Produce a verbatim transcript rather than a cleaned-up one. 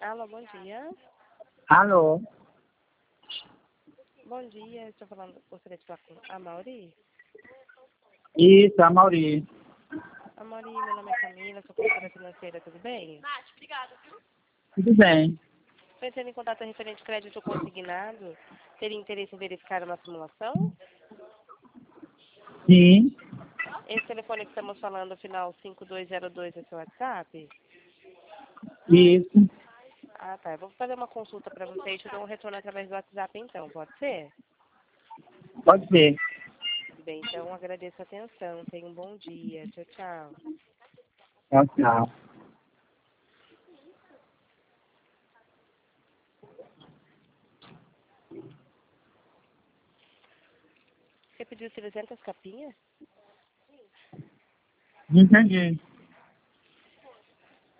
Alô, bom dia. Alô? Bom dia, estou falando, gostaria de falar com a Mauri. Isso, a Mauri. A Mauri, meu nome é Camila, sou consultora financeira, tudo bem? Tudo bem. Estou entrando em contato referente crédito consignado. Teria interesse em verificar uma simulação? Sim, Esse telefone que estamos falando, final cinco dois zero dois, é seu WhatsApp? isso. Ah, tá. Eu vou fazer uma consulta para você e te dou um retorno através do WhatsApp, então. Pode ser? Pode ser. Bem, então agradeço a atenção. Tenha um bom dia. Tchau, tchau. Tchau, tchau. Você pediu trezentas capinhas? Entendi.